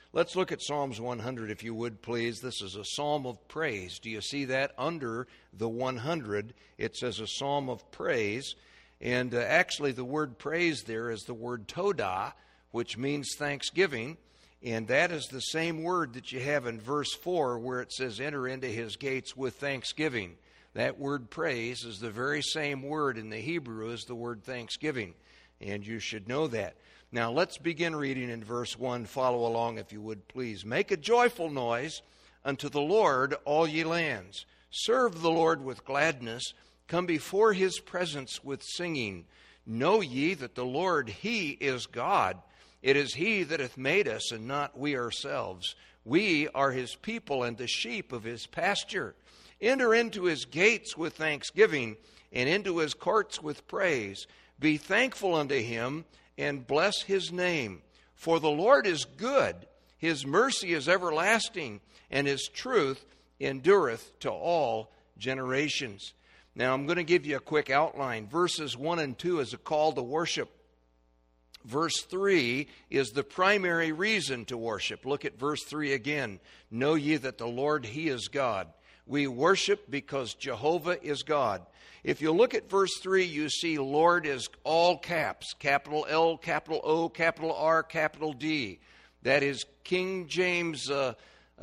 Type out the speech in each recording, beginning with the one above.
Let's look at Psalms 100, if you would, please. This is a psalm of praise. Do you see that? Under the 100, it says a psalm of praise. And actually, the word praise there is the word todah, which means thanksgiving. And that is the same word that you have in verse 4, where it says, enter into his gates with thanksgiving. That word praise is the very same word in the Hebrew as the word thanksgiving. And you should know that. Now, let's begin reading in verse 1. Follow along, if you would, please. Make a joyful noise unto the Lord, all ye lands. Serve the Lord with gladness. Come before his presence with singing. Know ye that the Lord, he is God. It is he that hath made us, and not we ourselves. We are his people, and the sheep of his pasture. Enter into his gates with thanksgiving, and into his courts with praise. Be thankful unto him, and bless his name. For the Lord is good, his mercy is everlasting, and his truth endureth to all generations. Now I'm going to give you a quick outline. Verses 1 and 2 is a call to worship. Verse 3 is the primary reason to worship. Look at verse 3 again. Know ye that the Lord, he is God. We worship because Jehovah is God. If you look at verse 3, you see Lord is all caps, capital L, capital O, capital R, capital D. That is King James. A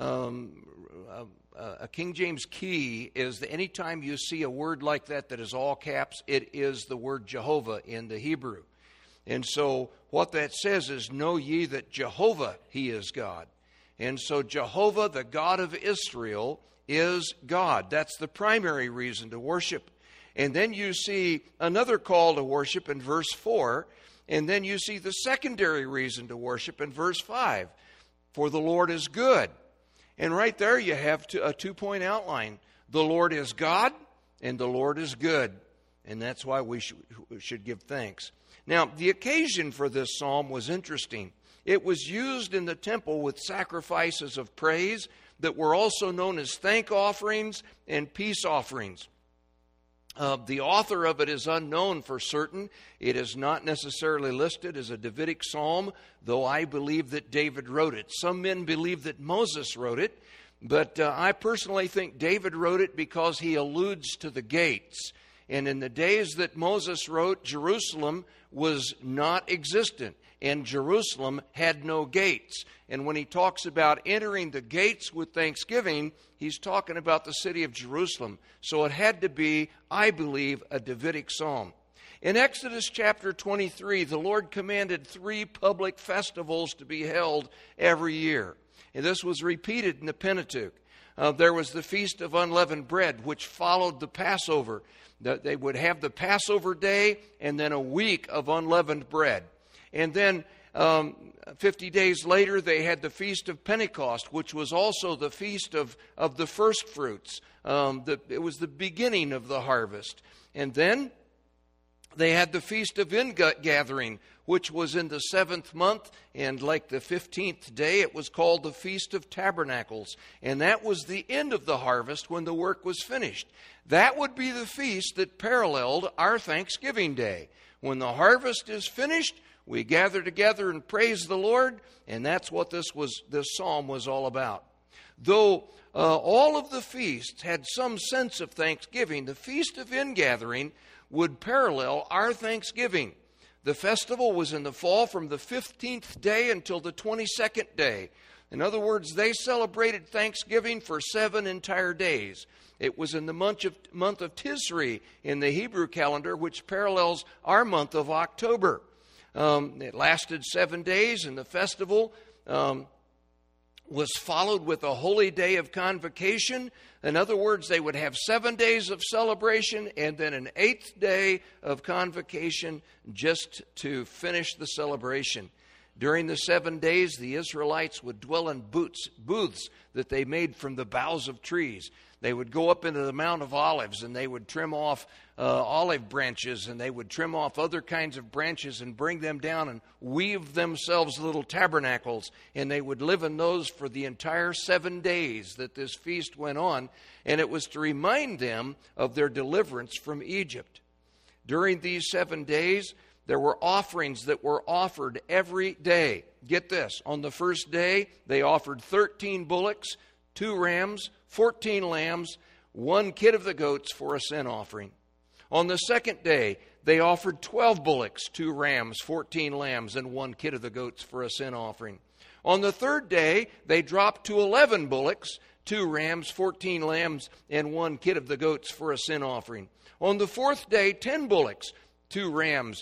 King James key is that anytime you see a word like that is all caps, it is the word Jehovah in the Hebrew. And so what that says is, know ye that Jehovah, he is God. And so Jehovah, the God of Israel, is God. That's the primary reason to worship. And then you see another call to worship in verse 4. And then you see the secondary reason to worship in verse 5. For the Lord is good. And right there you have a two-point outline. The Lord is God, and the Lord is good. And that's why we should give thanks. Now, the occasion for this psalm was interesting. It was used in the temple with sacrifices of praise that were also known as thank offerings and peace offerings. The author of it is unknown for certain. It is not necessarily listed as a Davidic psalm, though I believe that David wrote it. Some men believe that Moses wrote it, but I personally think David wrote it because he alludes to the gates. And in the days that Moses wrote, Jerusalem was not existent, and Jerusalem had no gates. And when he talks about entering the gates with thanksgiving, he's talking about the city of Jerusalem. So it had to be, I believe, a Davidic psalm. In Exodus chapter 23, the Lord commanded 3 public festivals to be held every year. And this was repeated in the Pentateuch. There was the Feast of Unleavened Bread, which followed the Passover. They would have the Passover day and then a week of unleavened bread. And then 50 days later, they had the Feast of Pentecost, which was also the feast of the first fruits. It was the beginning of the harvest. And then they had the Feast of Ingathering, which was in the 7th month, and like the 15th day, it was called the Feast of Tabernacles. And that was the end of the harvest when the work was finished. That would be the feast that paralleled our Thanksgiving Day. When the harvest is finished, we gather together and praise the Lord, and that's what this psalm was all about. Though all of the feasts had some sense of thanksgiving, the Feast of Ingathering would parallel our Thanksgiving. The festival was in the fall from the 15th day until the 22nd day. In other words, they celebrated Thanksgiving for 7 entire days. It was in the month of Tisri in the Hebrew calendar, which parallels our month of October. It lasted 7 days, and the festival was followed with a holy day of convocation. In other words, they would have 7 days of celebration and then an 8th day of convocation just to finish the celebration. During the 7 days, the Israelites would dwell in booths that they made from the boughs of trees. They would go up into the Mount of Olives, and they would trim off olive branches, and they would trim off other kinds of branches and bring them down and weave themselves little tabernacles, and they would live in those for the entire 7 days that this feast went on, and it was to remind them of their deliverance from Egypt. During these 7 days, there were offerings that were offered every day. Get this, on the first day, they offered 13 bullocks, 2 rams, 14 lambs, 1 kid of the goats for a sin offering. On the second day, they offered 12 bullocks, 2 rams, 14 lambs, and 1 kid of the goats for a sin offering. On the third day, they dropped to 11 bullocks, 2 rams, 14 lambs, and 1 kid of the goats for a sin offering. On the fourth day, 10 bullocks, 2 rams,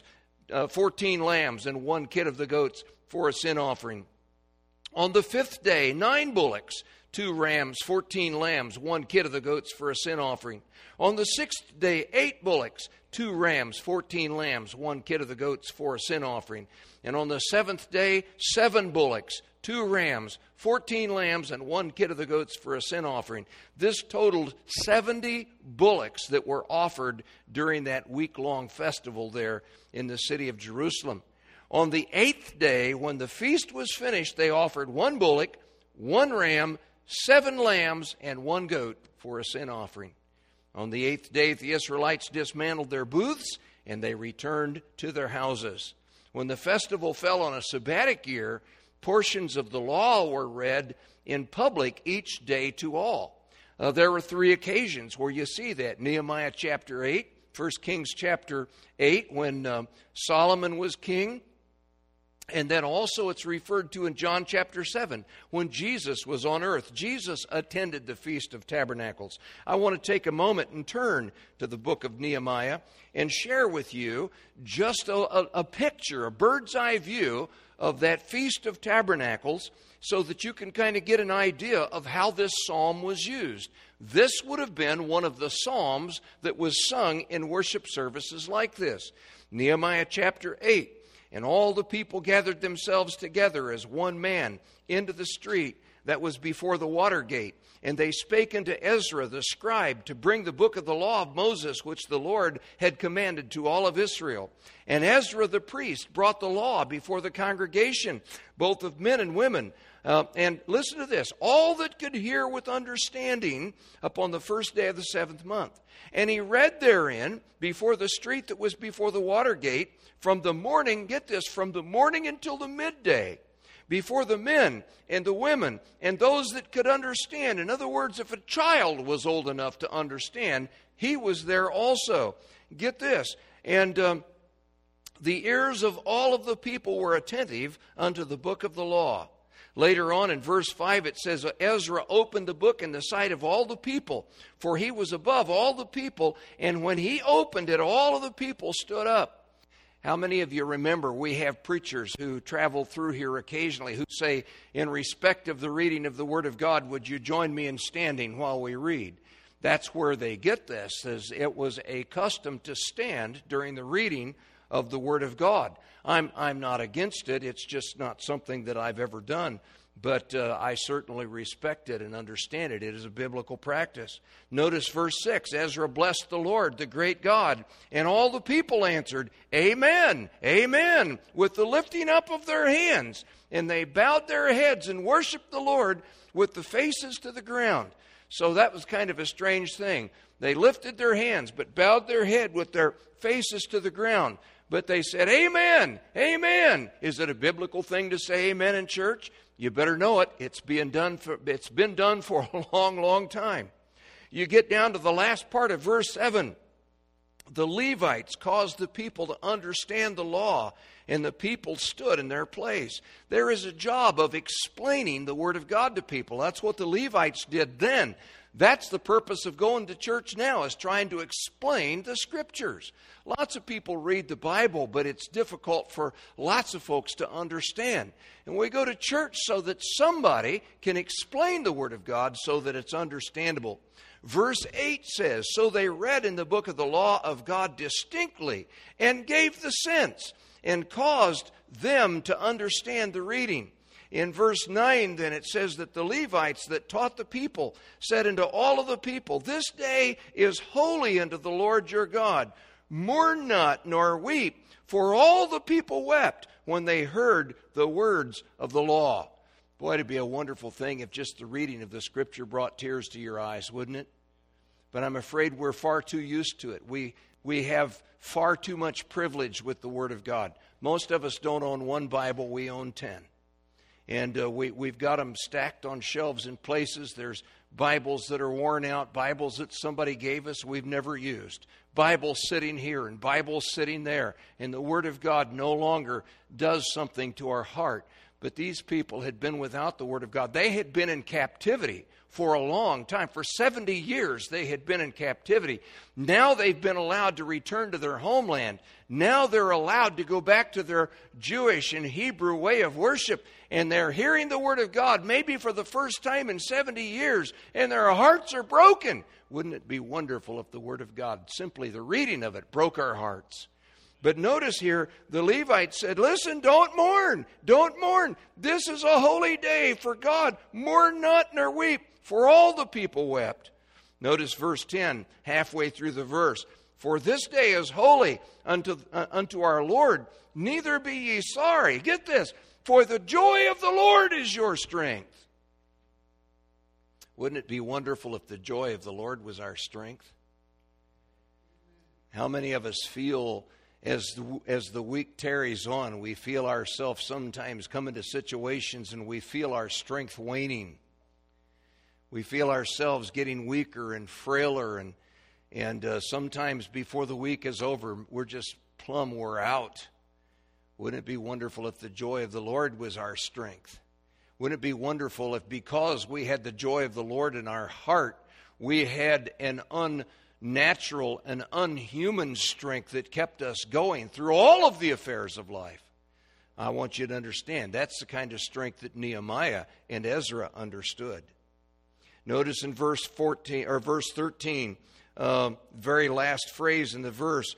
14 lambs, and 1 kid of the goats for a sin offering. On the fifth day, 9 bullocks, 2 rams, 14 lambs, 1 kid of the goats for a sin offering. On the sixth day, 8 bullocks, 2 rams, 14 lambs, 1 kid of the goats for a sin offering. And on the seventh day, 7 bullocks, 2 rams, 14 lambs, and 1 kid of the goats for a sin offering. This totaled 70 bullocks that were offered during that week-long festival there in the city of Jerusalem. On the 8th day, when the feast was finished, they offered 1 bullock, 1 ram, 7 lambs, and 1 goat for a sin offering. On the 8th day, the Israelites dismantled their booths, and they returned to their houses. When the festival fell on a Sabbatic year, portions of the law were read in public each day to all. There were 3 occasions where you see that. Nehemiah chapter 8, 1 Kings chapter 8, when Solomon was king. And then also it's referred to in John chapter 7, when Jesus was on earth. Jesus attended the Feast of Tabernacles. I want to take a moment and turn to the book of Nehemiah and share with you just a picture, a bird's eye view of that Feast of Tabernacles, so that you can kind of get an idea of how this psalm was used. This would have been one of the psalms that was sung in worship services like this. Nehemiah chapter 8. And all the people gathered themselves together as one man into the street that was before the water gate. And they spake unto Ezra the scribe to bring the book of the law of Moses, which the Lord had commanded to all of Israel. And Ezra the priest brought the law before the congregation, both of men and women. And listen to this, all that could hear with understanding upon the first day of the 7th month. And he read therein before the street that was before the water gate from the morning, get this, from the morning until the midday, before the men and the women and those that could understand. In other words, if a child was old enough to understand, he was there also. Get this, and the ears of all of the people were attentive unto the book of the law. Later on in verse 5 it says, Ezra opened the book in the sight of all the people, for he was above all the people, and when he opened it, all of the people stood up. How many of you remember we have preachers who travel through here occasionally who say, in respect of the reading of the Word of God, would you join me in standing while we read? That's where they get this, as it was a custom to stand during the reading of the Word of God. I'm not against it. It's just not something that I've ever done. But I certainly respect it and understand it. It is a biblical practice. Notice verse 6, Ezra blessed the Lord, the great God, and all the people answered, Amen, Amen, with the lifting up of their hands. And they bowed their heads and worshiped the Lord with the faces to the ground. So that was kind of a strange thing. They lifted their hands, but bowed their head with their faces to the ground. But they said, Amen, Amen. Is it a biblical thing to say amen in church? You better know it. It's been done for a long, long time. You get down to the last part of verse 7. The Levites caused the people to understand the law, and the people stood in their place. There is a job of explaining the Word of God to people. That's what the Levites did then. That's the purpose of going to church now, is trying to explain the Scriptures. Lots of people read the Bible, but it's difficult for lots of folks to understand. And we go to church so that somebody can explain the Word of God so that it's understandable. Verse 8 says, So they read in the book of the law of God distinctly, and gave the sense, and caused them to understand the reading. In verse 9, then, it says that the Levites that taught the people said unto all of the people, This day is holy unto the Lord your God. Mourn not, nor weep, for all the people wept when they heard the words of the law. Boy, it'd be a wonderful thing if just the reading of the Scripture brought tears to your eyes, wouldn't it? but I'm afraid we're far too used to it. We have far too much privilege with the Word of God. Most of us don't own one Bible, we own 10. And we've got them stacked on shelves in places. There's Bibles that are worn out, Bibles that somebody gave us we've never used, Bibles sitting here and Bibles sitting there. And the Word of God no longer does something to our heart. But these people had been without the Word of God. They had been in captivity for a long time. For 70 years they had been in captivity. Now they've been allowed to return to their homeland. Now they're allowed to go back to their Jewish and Hebrew way of worship. And they're hearing the Word of God maybe for the first time in 70 years. And their hearts are broken. Wouldn't it be wonderful if the Word of God, simply the reading of it, broke our hearts? But notice here, the Levites said, listen, don't mourn. Don't mourn. This is a holy day for God. Mourn not nor weep. For all the people wept. Notice verse 10, halfway through the verse. For this day is holy unto our Lord. Neither be ye sorry. Get this. For the joy of the Lord is your strength. Wouldn't it be wonderful if the joy of the Lord was our strength? How many of us feel as the week tarries on, we feel ourselves sometimes come into situations and we feel our strength waning. We feel ourselves getting weaker and frailer, and sometimes before the week is over, we're just plumb wore out. Wouldn't it be wonderful if the joy of the Lord was our strength? Wouldn't it be wonderful if, because we had the joy of the Lord in our heart, we had an unnatural and unhuman strength that kept us going through all of the affairs of life? I want you to understand that's the kind of strength that Nehemiah and Ezra understood. Notice in verse 14 or verse 13, very last phrase in the verse,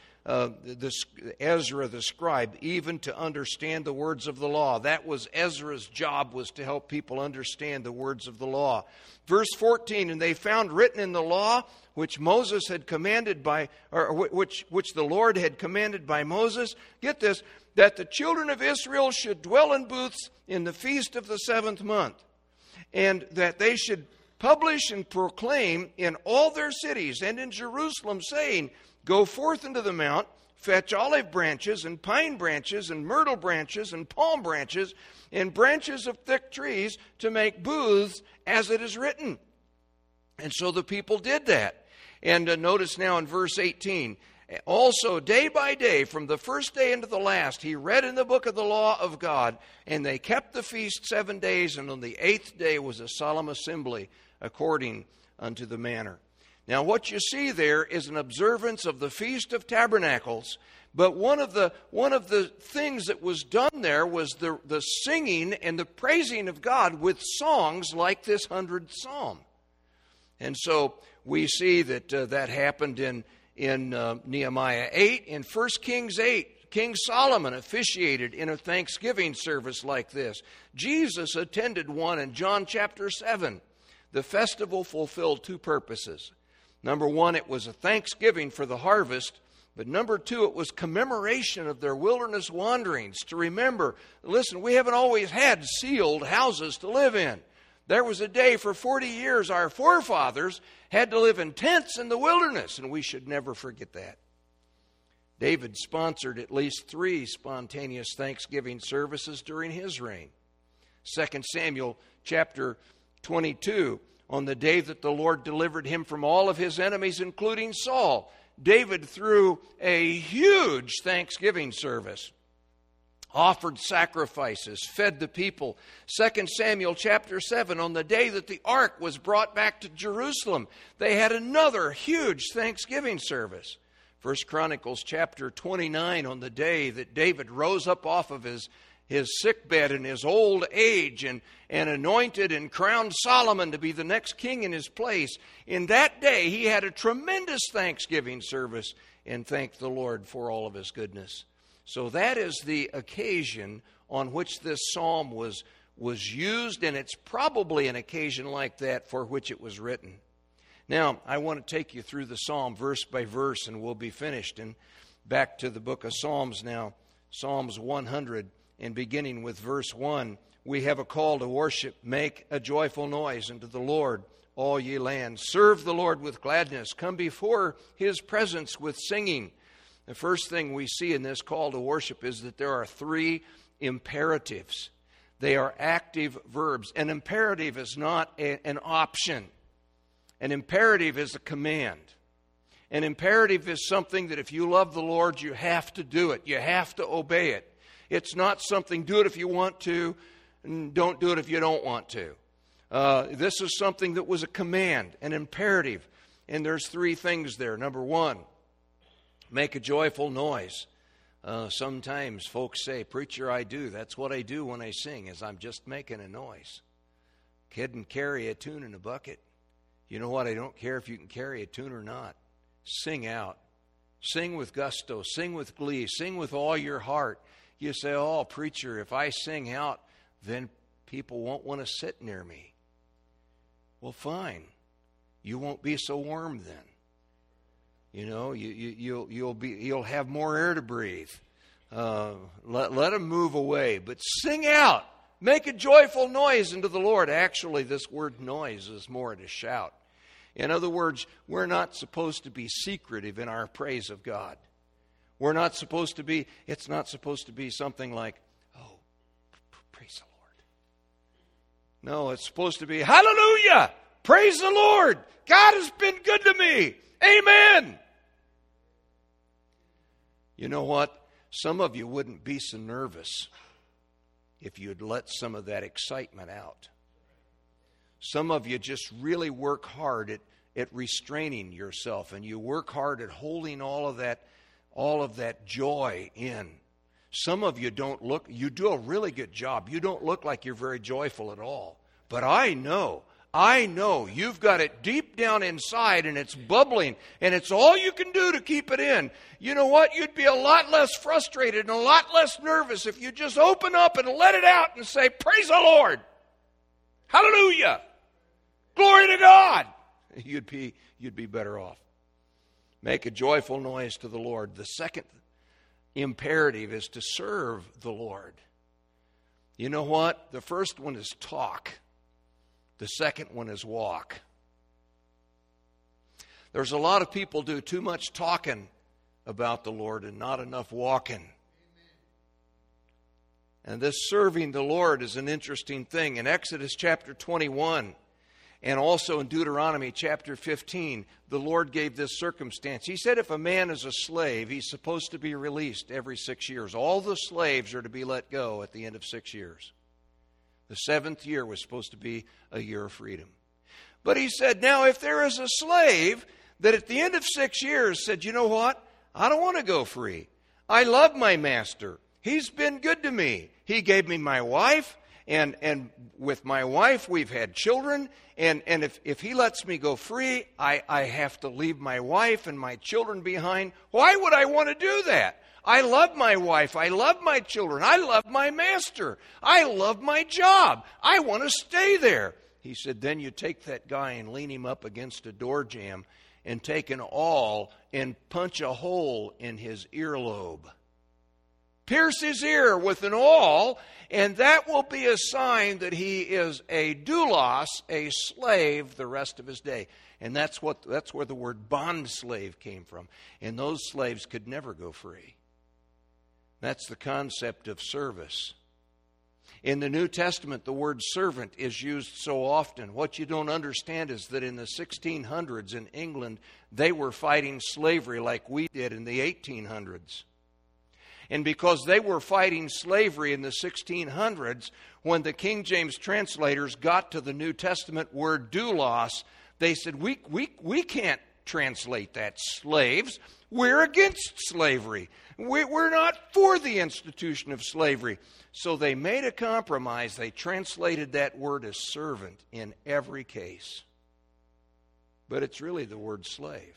Ezra the scribe, even to understand the words of the law. That was Ezra's job, was to help people understand the words of the law. Verse 14, and they found written in the law which Moses had commanded by, or which the Lord had commanded by Moses. Get this, that the children of Israel should dwell in booths in the feast of the 7th month, and that they should publish and proclaim in all their cities and in Jerusalem, saying, go forth into the mount, fetch olive branches and pine branches and myrtle branches and palm branches and branches of thick trees to make booths as it is written. And so the people did that. And notice now in verse 18, also day by day, from the first day into the last, he read in the book of the law of God, and they kept the feast 7 days, and on the 8th day was a solemn assembly according unto the manner. Now what you see there is an observance of the Feast of Tabernacles, but one of the things that was done there was the singing and the praising of God with songs like this 100th Psalm. And so we see that that happened in Nehemiah 8. In 1 Kings 8, King Solomon officiated in a thanksgiving service like this. Jesus attended one in John chapter 7. The festival fulfilled two purposes. Number one, it was a thanksgiving for the harvest. But number two, it was commemoration of their wilderness wanderings. To remember, listen, we haven't always had sealed houses to live in. There was a day for 40 years our forefathers had to live in tents in the wilderness, and we should never forget that. David sponsored at least 3 spontaneous Thanksgiving services during his reign. 2 Samuel chapter 22, on the day that the Lord delivered him from all of his enemies, including Saul, David threw a huge Thanksgiving service, offered sacrifices, fed the people. 2 Samuel chapter 7, on the day that the ark was brought back to Jerusalem, they had another huge Thanksgiving service. 1 Chronicles chapter 29, on the day that David rose up off of his sickbed in his old age and anointed and crowned Solomon to be the next king in his place. In that day, he had a tremendous Thanksgiving service and thanked the Lord for all of his goodness. So that is the occasion on which this psalm was used, and it's probably an occasion like that for which it was written. Now, I want to take you through the psalm verse by verse, and we'll be finished. And back to the book of Psalms now, Psalms 100. And beginning with verse 1, we have a call to worship. Make a joyful noise unto the Lord, all ye lands. Serve the Lord with gladness. Come before his presence with singing. The first thing we see in this call to worship is that there are three imperatives. They are active verbs. An imperative is not an option. An imperative is a command. An imperative is something that if you love the Lord, you have to do it. You have to obey it. It's not something, do it if you want to, and don't do it if you don't want to. This is something that was a command, an imperative. And there's three things there. Number one, make a joyful noise. Sometimes folks say, preacher, I do. That's what I do when I sing, is I'm just making a noise. Kid can carry a tune in a bucket. You know what? I don't care if you can carry a tune or not. Sing out. Sing with gusto. Sing with glee. Sing with all your heart. You say, oh, preacher, if I sing out, then people won't want to sit near me. Well, fine. You won't be so warm then. You know, you'll have more air to breathe. Let them move away, but sing out. Make a joyful noise unto the Lord. Actually, this word noise is more to shout. In other words, we're not supposed to be secretive in our praise of God. We're not supposed to be, it's not supposed to be something like, oh, praise the Lord. No, it's supposed to be, hallelujah, praise the Lord. God has been good to me. Amen. You know what? Some of you wouldn't be so nervous if you'd let some of that excitement out. Some of you just really work hard at restraining yourself, and you work hard at holding all of that joy in. Some of you you do a really good job. You don't look like you're very joyful at all. But I know you've got it deep down inside, and it's bubbling, and it's all you can do to keep it in. You know what? You'd be a lot less frustrated and a lot less nervous if you just open up and let it out and say, praise the Lord. Hallelujah. Glory to God. You'd be better off. Make a joyful noise to the Lord. The second imperative is to serve the Lord. You know what? The first one is talk. The second one is walk. There's a lot of people do too much talking about the Lord and not enough walking. And this serving the Lord is an interesting thing. In Exodus chapter 21 and also in Deuteronomy chapter 15, the Lord gave this circumstance. He said if a man is a slave, he's supposed to be released every 6 years. All the slaves are to be let go at the end of 6 years. The seventh year was supposed to be a year of freedom. But he said, now if there is a slave that at the end of 6 years said, you know what? I don't want to go free. I love my master. He's been good to me. He gave me my wife, and with my wife we've had children, and if he lets me go free, I have to leave my wife and my children behind. Why would I want to do that? I love my wife. I love my children. I love my master. I love my job. I want to stay there. He said, then you take that guy and lean him up against a door jamb and take an awl and punch a hole in his earlobe. Pierce his ear with an awl, and that will be a sign that he is a doulos, a slave, the rest of his day. And that's where the word bond slave came from. And those slaves could never go free. That's the concept of service. In the New Testament, the word servant is used so often. What you don't understand is that in the 1600s in England, they were fighting slavery like we did in the 1800s. And because they were fighting slavery in the 1600s, when the King James translators got to the New Testament word doulos, they said, we can't translate that slaves. We're against slavery. We're not for the institution of slavery. So they made a compromise. They translated that word as servant in every case. But it's really the word slave.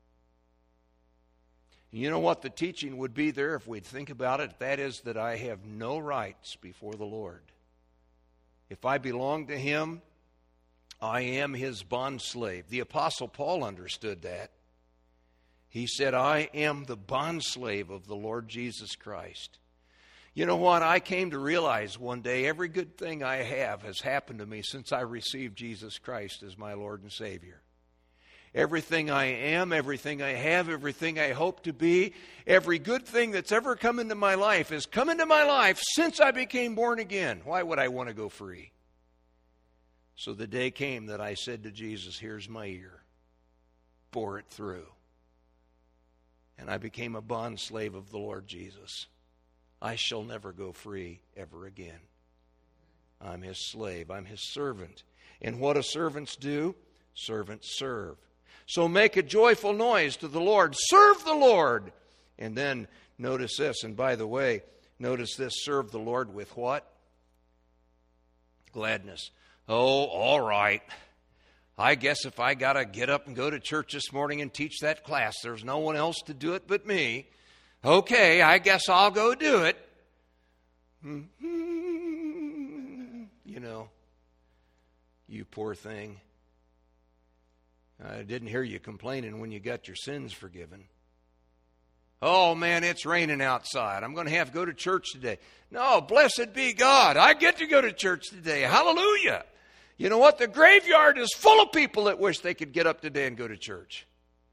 You know what the teaching would be there if we'd think about it? That is that I have no rights before the Lord. If I belong to Him, I am His bondslave. The Apostle Paul understood that. He said, I am the bondslave of the Lord Jesus Christ. You know what? I came to realize one day every good thing I have has happened to me since I received Jesus Christ as my Lord and Savior. Everything I am, everything I have, everything I hope to be, every good thing that's ever come into my life has come into my life since I became born again. Why would I want to go free? So the day came that I said to Jesus, here's my ear. Bore it through. And I became a bond slave of the Lord Jesus. I shall never go free ever again. I'm his slave. I'm his servant. And what do servants do? Servants serve. So make a joyful noise to the Lord. Serve the Lord. And then notice this. And by the way, notice this. Serve the Lord with what? Gladness. Oh, all right. I guess if I got to get up and go to church this morning and teach that class, there's no one else to do it but me. Okay, I guess I'll go do it. You know, you poor thing. I didn't hear you complaining when you got your sins forgiven. Oh, man, it's raining outside. I'm going to have to go to church today. No, blessed be God. I get to go to church today. Hallelujah. You know what? The graveyard is full of people that wish they could get up today and go to church.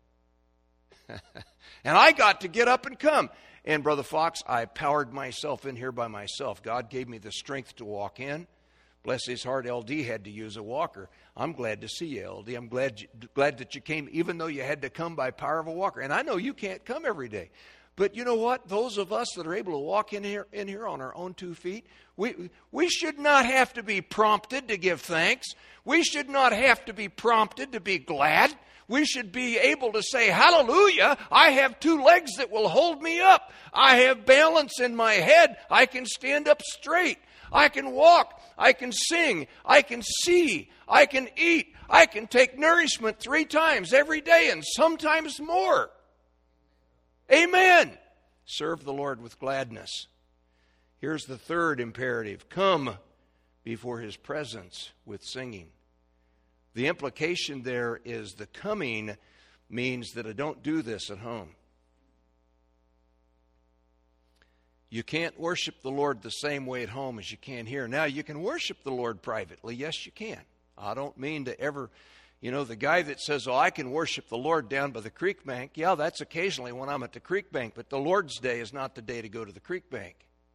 And I got to get up and come. And Brother Fox, I powered myself in here by myself. God gave me the strength to walk in. Bless his heart, LD had to use a walker. I'm glad to see you, LD. I'm glad that you came, even though you had to come by power of a walker. And I know you can't come every day. But you know what? Those of us that are able to walk in here on our own 2 feet, we should not have to be prompted to give thanks. We should not have to be prompted to be glad. We should be able to say, hallelujah, I have 2 legs that will hold me up. I have balance in my head. I can stand up straight. I can walk. I can sing. I can see. I can eat. I can take nourishment 3 times every day and sometimes more. Amen. Serve the Lord with gladness. Here's the third imperative. Come before his presence with singing. The implication there is the coming means that I don't do this at home. You can't worship the Lord the same way at home as you can here. Now, you can worship the Lord privately. Yes, you can. I don't mean to ever, the guy that says, I can worship the Lord down by the creek bank. Yeah, that's occasionally when I'm at the creek bank. But the Lord's Day is not the day to go to the creek bank.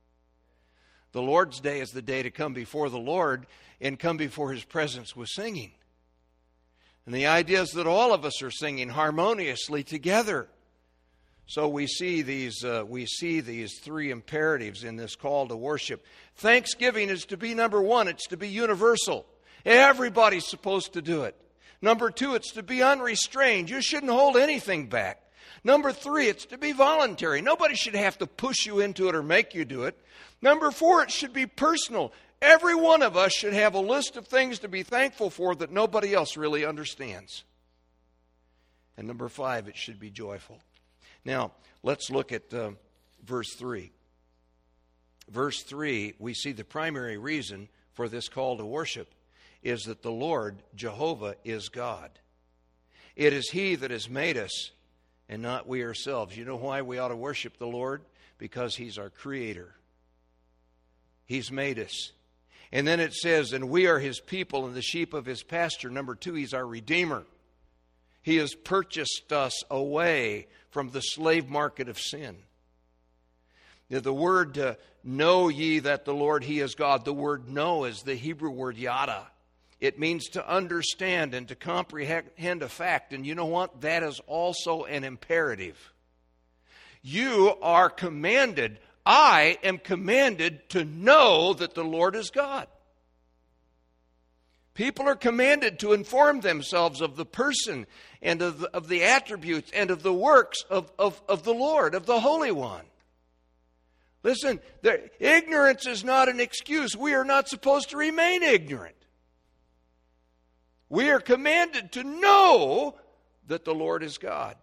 The Lord's Day is the day to come before the Lord and come before his presence with singing. And the idea is that all of us are singing harmoniously together. So we see these 3 imperatives in this call to worship. Thanksgiving is to be number 1. It's to be universal. Everybody's supposed to do it. Number 2, it's to be unrestrained. You shouldn't hold anything back. Number 3, it's to be voluntary. Nobody should have to push you into it or make you do it. Number 4, it should be personal. Every one of us should have a list of things to be thankful for that nobody else really understands. And number 5, it should be joyful. Now, let's look at verse 3. Verse 3, we see the primary reason for this call to worship is that the Lord, Jehovah, is God. It is he that has made us and not we ourselves. You know why we ought to worship the Lord? Because he's our creator. He's made us. And then it says, and we are his people and the sheep of his pasture. Number 2, he's our redeemer. He has purchased us away from the slave market of sin. The word know ye that the Lord, he is God. The word know is the Hebrew word yada. It means to understand and to comprehend a fact. And you know what? That is also an imperative. You are commanded, I am commanded to know that the Lord is God. People are commanded to inform themselves of the person and of the attributes and of the works of the Lord, of the Holy One. Listen, ignorance is not an excuse. We are not supposed to remain ignorant. We are commanded to know that the Lord is God.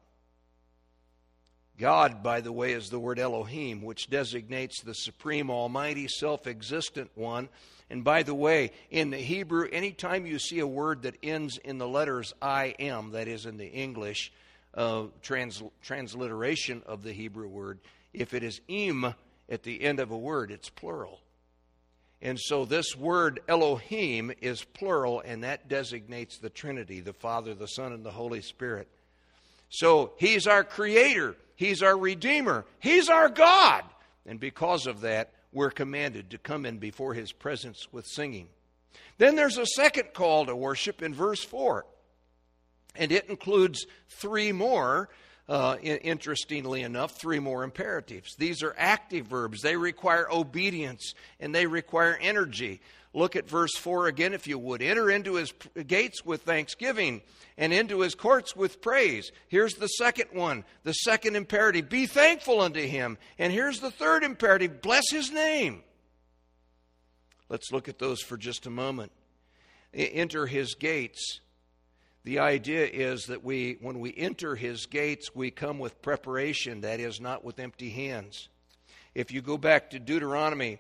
God, by the way, is the word Elohim, which designates the supreme, almighty, self-existent one. And by the way, in the Hebrew, anytime you see a word that ends in the letters I am, that is in the English transliteration of the Hebrew word, if it is im, at the end of a word, it's plural. And so this word Elohim is plural, and that designates the Trinity, the Father, the Son, and the Holy Spirit. So He's our Creator. He's our Redeemer. He's our God. And because of that, we're commanded to come in before His presence with singing. Then there's a second call to worship in verse 4. And it includes three more, interestingly enough, three more imperatives. These are active verbs. They require obedience and they require energy. Look at verse 4 again, if you would. Enter into His gates with thanksgiving and into His courts with praise. Here's the second one, the second imperative. Be thankful unto Him. And here's the third imperative. Bless His name. Let's look at those for just a moment. Enter His gates. The idea is that when we enter His gates, we come with preparation, that is, not with empty hands. If you go back to Deuteronomy,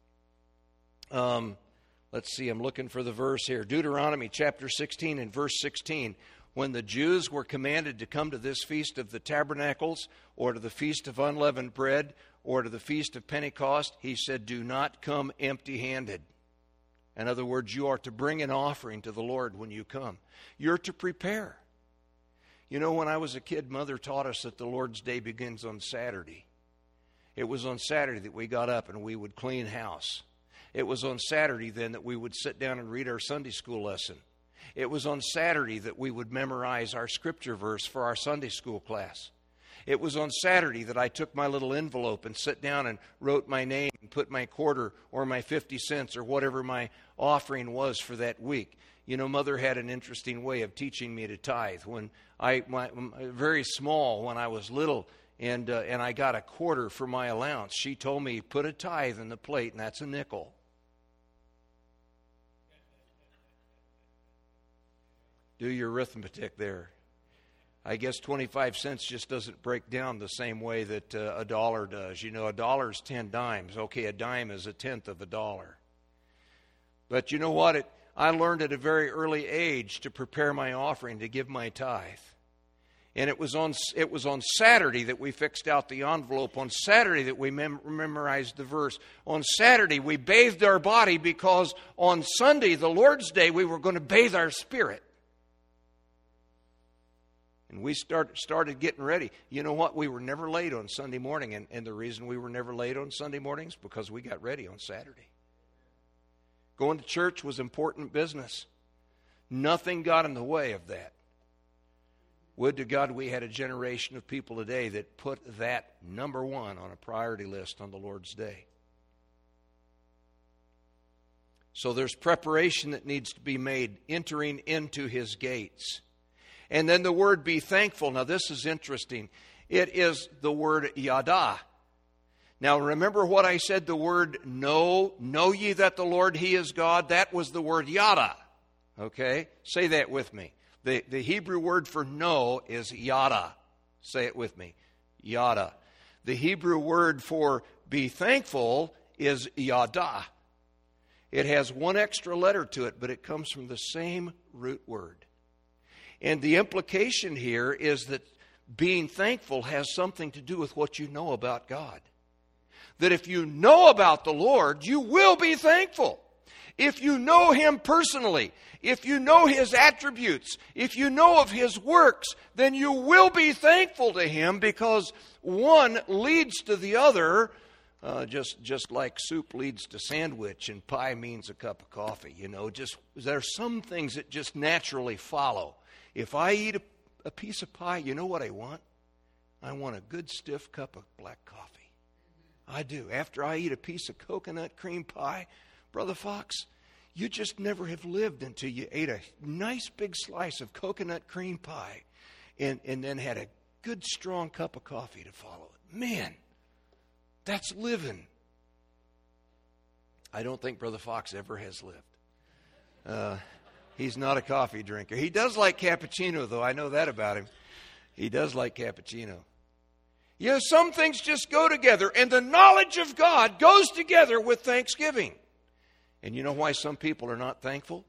let's see, I'm looking for the verse here. Deuteronomy chapter 16 and verse 16. When the Jews were commanded to come to this Feast of the Tabernacles, or to the Feast of Unleavened Bread, or to the Feast of Pentecost, He said, do not come empty-handed. In other words, you are to bring an offering to the Lord when you come. You're to prepare. You know, when I was a kid, Mother taught us that the Lord's Day begins on Saturday. It was on Saturday that we got up and we would clean house. It was on Saturday then that we would sit down and read our Sunday school lesson. It was on Saturday that we would memorize our scripture verse for our Sunday school class. It was on Saturday that I took my little envelope and sat down and wrote my name and put my quarter or my 50 cents or whatever my offering was for that week. You know, Mother had an interesting way of teaching me to tithe. When very small, when I was little, and I got a quarter for my allowance, she told me, put a tithe in the plate, and that's a nickel. Do your arithmetic there. I guess 25 cents just doesn't break down the same way that a dollar does. You know, a dollar's 10 dimes. Okay, a dime is a tenth of a dollar. But you know what? I learned at a very early age to prepare my offering, to give my tithe. And it was on Saturday that we fixed out the envelope. On Saturday that we memorized the verse. On Saturday we bathed our body, because on Sunday, the Lord's Day, we were going to bathe our spirit. And we started getting ready. You know what? We were never late on Sunday morning. And the reason we were never late on Sunday mornings, because we got ready on Saturday. Going to church was important business. Nothing got in the way of that. Would to God we had a generation of people today that put that number one on a priority list on the Lord's Day. So there's preparation that needs to be made, entering into His gates. And then the word be thankful. Now this is interesting. It is the word yada. Now remember what I said, the word know ye that the Lord He is God. That was the word yada. Okay? Say that with me. The Hebrew word for know is yada. Say it with me. Yada. The Hebrew word for be thankful is yada. It has one extra letter to it, but it comes from the same root word. And the implication here is that being thankful has something to do with what you know about God. That if you know about the Lord, you will be thankful. If you know Him personally, if you know His attributes, if you know of His works, then you will be thankful to Him, because one leads to the other, just like soup leads to sandwich and pie means a cup of coffee. You know, there are some things that just naturally follow. If I eat a piece of pie, you know what I want? I want a good stiff cup of black coffee. I do. After I eat a piece of coconut cream pie, Brother Fox, you just never have lived until you ate a nice big slice of coconut cream pie and then had a good strong cup of coffee to follow it. Man, that's living. I don't think Brother Fox ever has lived. He's not a coffee drinker. He does like cappuccino, though. I know that about him. He does like cappuccino. You know, some things just go together, and the knowledge of God goes together with thanksgiving. And you know why some people are not thankful?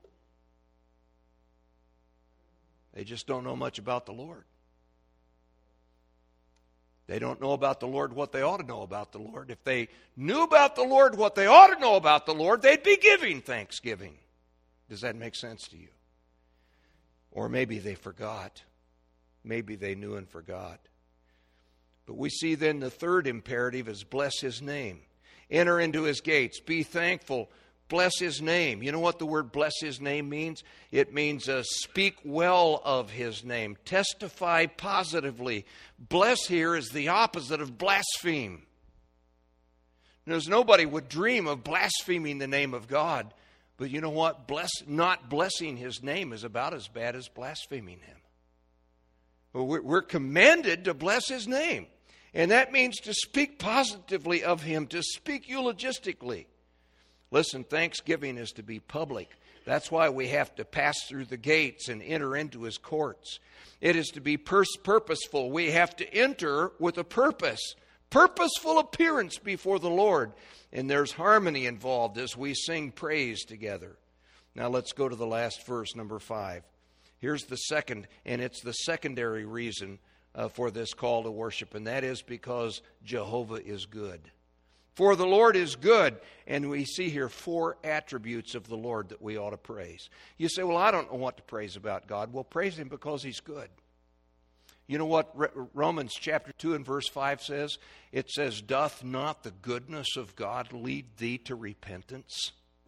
They just don't know much about the Lord. They don't know about the Lord what they ought to know about the Lord. If they knew about the Lord what they ought to know about the Lord, they'd be giving thanksgiving. Does that make sense to you? Or maybe they forgot. Maybe they knew and forgot. But we see then the third imperative is bless His name. Enter into His gates. Be thankful. Bless His name. You know what the word bless His name means? It means speak well of His name. Testify positively. Bless here is the opposite of blaspheme. There's nobody would dream of blaspheming the name of God. But you know what? Not blessing His name is about as bad as blaspheming Him. We're commanded to bless His name. And that means to speak positively of Him, to speak eulogistically. Listen, thanksgiving is to be public. That's why we have to pass through the gates and enter into His courts. It is to be purposeful. We have to enter with a purpose. Purposeful appearance before the Lord. And there's harmony involved as we sing praise together. Now let's go to the last verse, number 5. Here's the second, and it's the secondary reason for this call to worship, and that is because Jehovah is good. For the Lord is good, and we see here 4 attributes of the Lord that we ought to praise. You say, well, I don't know what to praise about God. Well, praise Him because He's good. You know what Romans chapter 2 and verse 5 says? It says, doth not the goodness of God lead thee to repentance?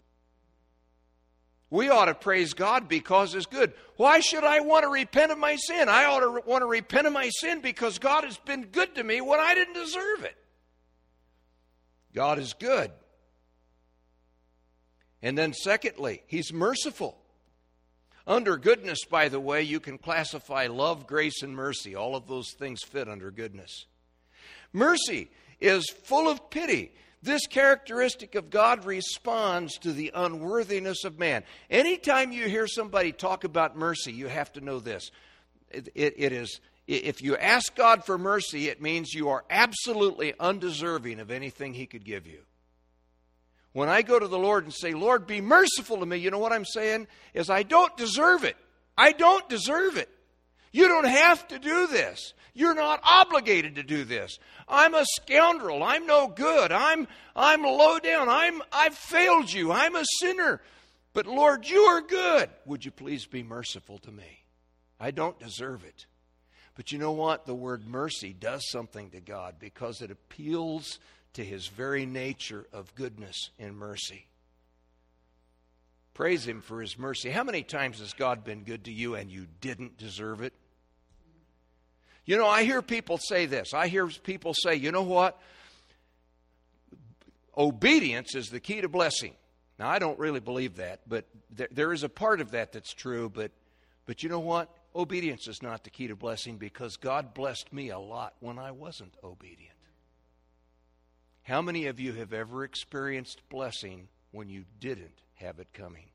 We ought to praise God because He's good. Why should I want to repent of my sin? I ought to want to repent of my sin because God has been good to me when I didn't deserve it. God is good. And then secondly, He's merciful. Under goodness, by the way, you can classify love, grace, and mercy. All of those things fit under goodness. Mercy is full of pity. This characteristic of God responds to the unworthiness of man. Anytime you hear somebody talk about mercy, you have to know this. It is, if you ask God for mercy, it means you are absolutely undeserving of anything He could give you. When I go to the Lord and say, Lord, be merciful to me, you know what I'm saying? Is I don't deserve it. I don't deserve it. You don't have to do this. You're not obligated to do this. I'm a scoundrel. I'm no good. I'm low down. I've failed you. I'm a sinner. But Lord, you are good. Would you please be merciful to me? I don't deserve it. But you know what? The word mercy does something to God because it appeals to His very nature of goodness and mercy. Praise Him for His mercy. How many times has God been good to you and you didn't deserve it? You know, I hear people say this. I hear people say, you know what? Obedience is the key to blessing. Now, I don't really believe that, but there is a part of that that's true. But you know what? Obedience is not the key to blessing because God blessed me a lot when I wasn't obedient. How many of you have ever experienced blessing when you didn't have it coming?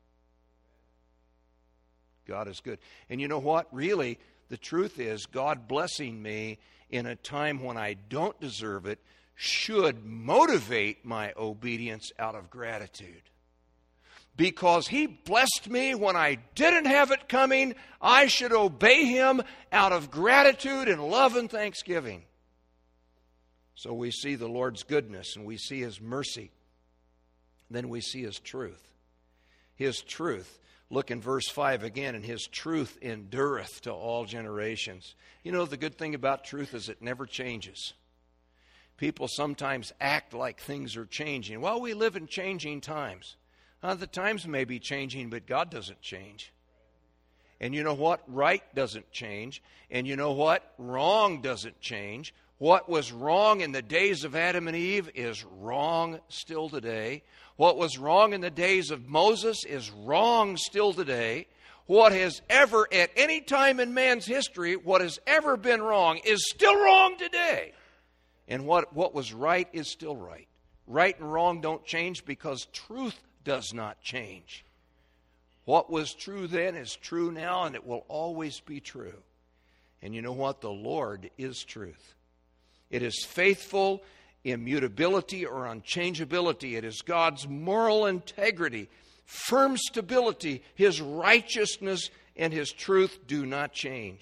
God is good. And you know what? Really, the truth is, God blessing me in a time when I don't deserve it should motivate my obedience out of gratitude. Because He blessed me when I didn't have it coming, I should obey Him out of gratitude and love and thanksgiving. So we see the Lord's goodness and we see His mercy. Then we see His truth. His truth. Look in verse 5 again, and His truth endureth to all generations. You know, the good thing about truth is it never changes. People sometimes act like things are changing. Well, we live in changing times. The times may be changing, but God doesn't change. And you know what? Right doesn't change. And you know what? Wrong doesn't change. What was wrong in the days of Adam and Eve is wrong still today. What was wrong in the days of Moses is wrong still today. What has ever, at any time in man's history, what has ever been wrong is still wrong today. And what was right is still right. Right and wrong don't change because truth does not change. What was true then is true now, and it will always be true. And you know what? The Lord is truth. It is faithful immutability or unchangeability. It is God's moral integrity, firm stability. His righteousness and His truth do not change.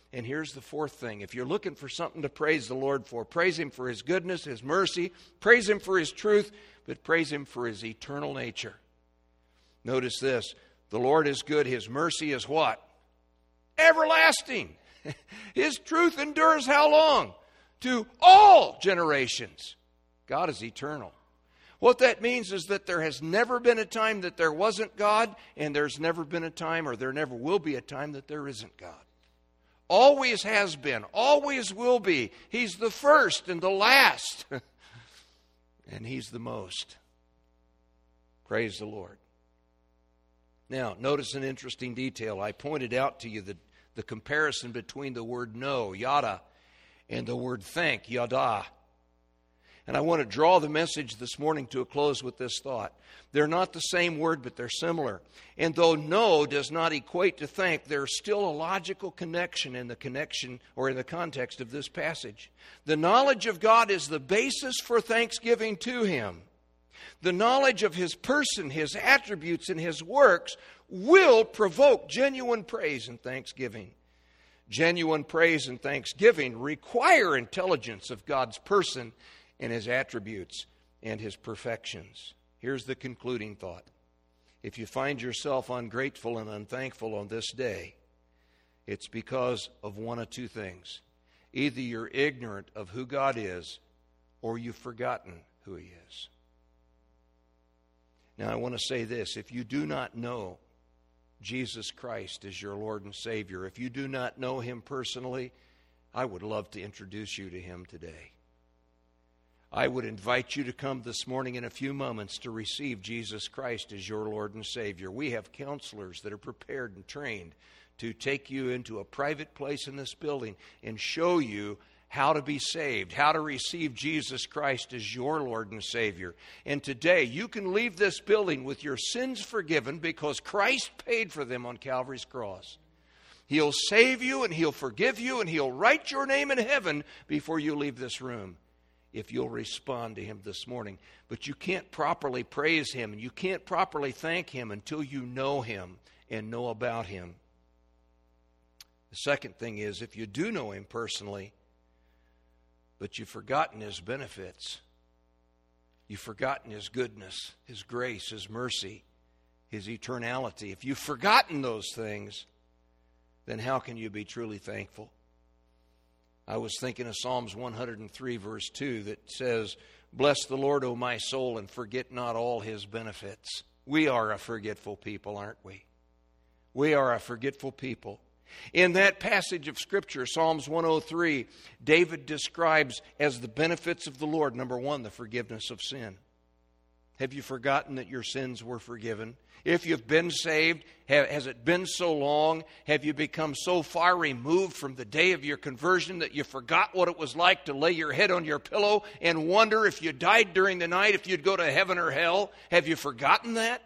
And here's the fourth thing. If you're looking for something to praise the Lord for, praise Him for His goodness, His mercy, praise Him for His truth, but praise Him for His eternal nature. Notice this. The Lord is good. His mercy is what? Everlasting. His truth endures how long? To all generations. God is eternal. What that means is that there has never been a time that there wasn't God, and there's never been a time, or there never will be a time that there isn't God. Always has been, always will be. He's the first and the last. And He's the most. Praise the Lord. Now, notice an interesting detail. I pointed out to you the comparison between the word know, yada, and the word thank, yada. And I want to draw the message this morning to a close with this thought. They're not the same word, but they're similar. And though know does not equate to thank, there's still a logical connection in the context of this passage. The knowledge of God is the basis for thanksgiving to Him. The knowledge of His person, His attributes, and His works will provoke genuine praise and thanksgiving. Genuine praise and thanksgiving require intelligence of God's person and His attributes and His perfections. Here's the concluding thought. If you find yourself ungrateful and unthankful on this day, it's because of one of two things. Either you're ignorant of who God is, or you've forgotten who He is. Now, I want to say this. If you do not know Jesus Christ as your Lord and Savior, if you do not know Him personally, I would love to introduce you to Him today. I would invite you to come this morning in a few moments to receive Jesus Christ as your Lord and Savior. We have counselors that are prepared and trained to take you into a private place in this building and show you how to be saved, how to receive Jesus Christ as your Lord and Savior. And today, you can leave this building with your sins forgiven because Christ paid for them on Calvary's cross. He'll save you and He'll forgive you and He'll write your name in heaven before you leave this room, if you'll respond to Him this morning. But you can't properly praise Him and you can't properly thank Him until you know Him and know about Him. The second thing is, if you do know Him personally, but you've forgotten His benefits, you've forgotten His goodness, His grace, His mercy, His eternality. If you've forgotten those things, then how can you be truly thankful? I was thinking of Psalms 103, verse 2, that says, "Bless the Lord, O my soul, and forget not all His benefits." We are a forgetful people, aren't we? We are a forgetful people. In that passage of Scripture, Psalms 103, David describes as the benefits of the Lord, number one, the forgiveness of sin. Have you forgotten that your sins were forgiven? If you've been saved, has it been so long? Have you become so far removed from the day of your conversion that you forgot what it was like to lay your head on your pillow and wonder if you died during the night, if you'd go to heaven or hell? Have you forgotten that?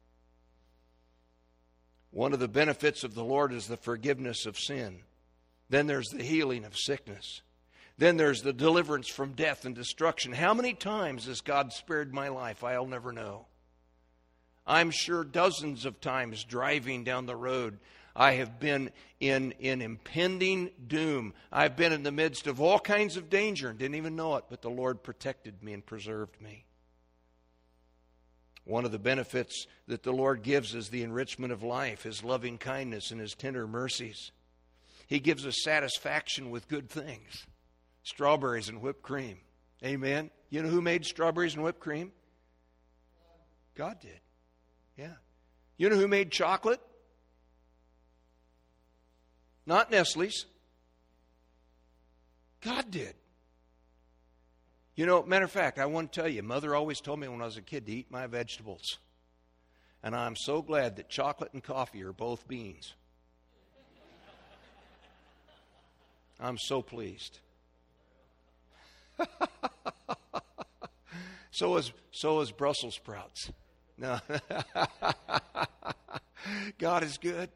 One of the benefits of the Lord is the forgiveness of sin. Then there's the healing of sickness. Then there's the deliverance from death and destruction. How many times has God spared my life? I'll never know. I'm sure dozens of times driving down the road, I have been in impending doom. I've been in the midst of all kinds of danger and didn't even know it, but the Lord protected me and preserved me. One of the benefits that the Lord gives is the enrichment of life, His loving kindness and His tender mercies. He gives us satisfaction with good things. Strawberries and whipped cream. Amen. You know who made strawberries and whipped cream? God did. Yeah. You know who made chocolate? Not Nestle's. God did. You know, matter of fact, I want to tell you, Mother always told me when I was a kid to eat my vegetables. And I'm so glad that chocolate and coffee are both beans. I'm so pleased. So is Brussels sprouts. No. God is good.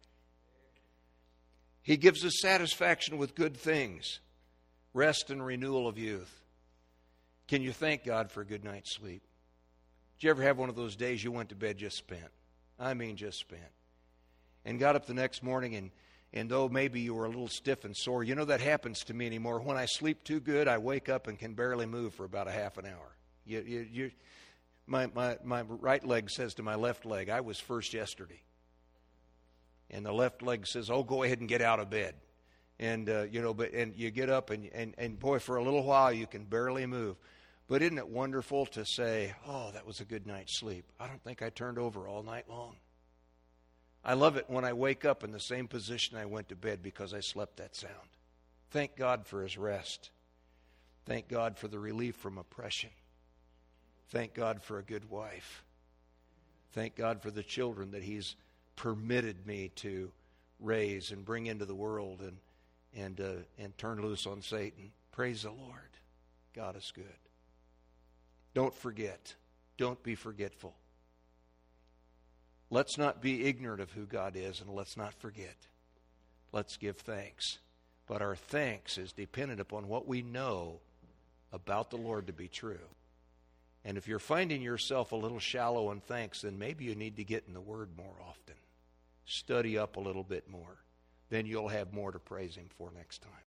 He gives us satisfaction with good things, rest and renewal of youth. Can you thank God for a good night's sleep? Did you ever have one of those days you went to bed just spent? I mean just spent. And got up the next morning And though maybe you were a little stiff and sore, you know that happens to me anymore. When I sleep too good, I wake up and can barely move for about a half an hour. My right leg says to my left leg, I was first yesterday. And the left leg says, oh, go ahead and get out of bed. And, and you get up and boy, for a little while you can barely move. But isn't it wonderful to say, oh, that was a good night's sleep. I don't think I turned over all night long. I love it when I wake up in the same position I went to bed because I slept that sound. Thank God for His rest. Thank God for the relief from oppression. Thank God for a good wife. Thank God for the children that He's permitted me to raise and bring into the world and turn loose on Satan. Praise the Lord. God is good. Don't forget. Don't be forgetful. Let's not be ignorant of who God is, and let's not forget. Let's give thanks. But our thanks is dependent upon what we know about the Lord to be true. And if you're finding yourself a little shallow in thanks, then maybe you need to get in the Word more often. Study up a little bit more. Then you'll have more to praise Him for next time.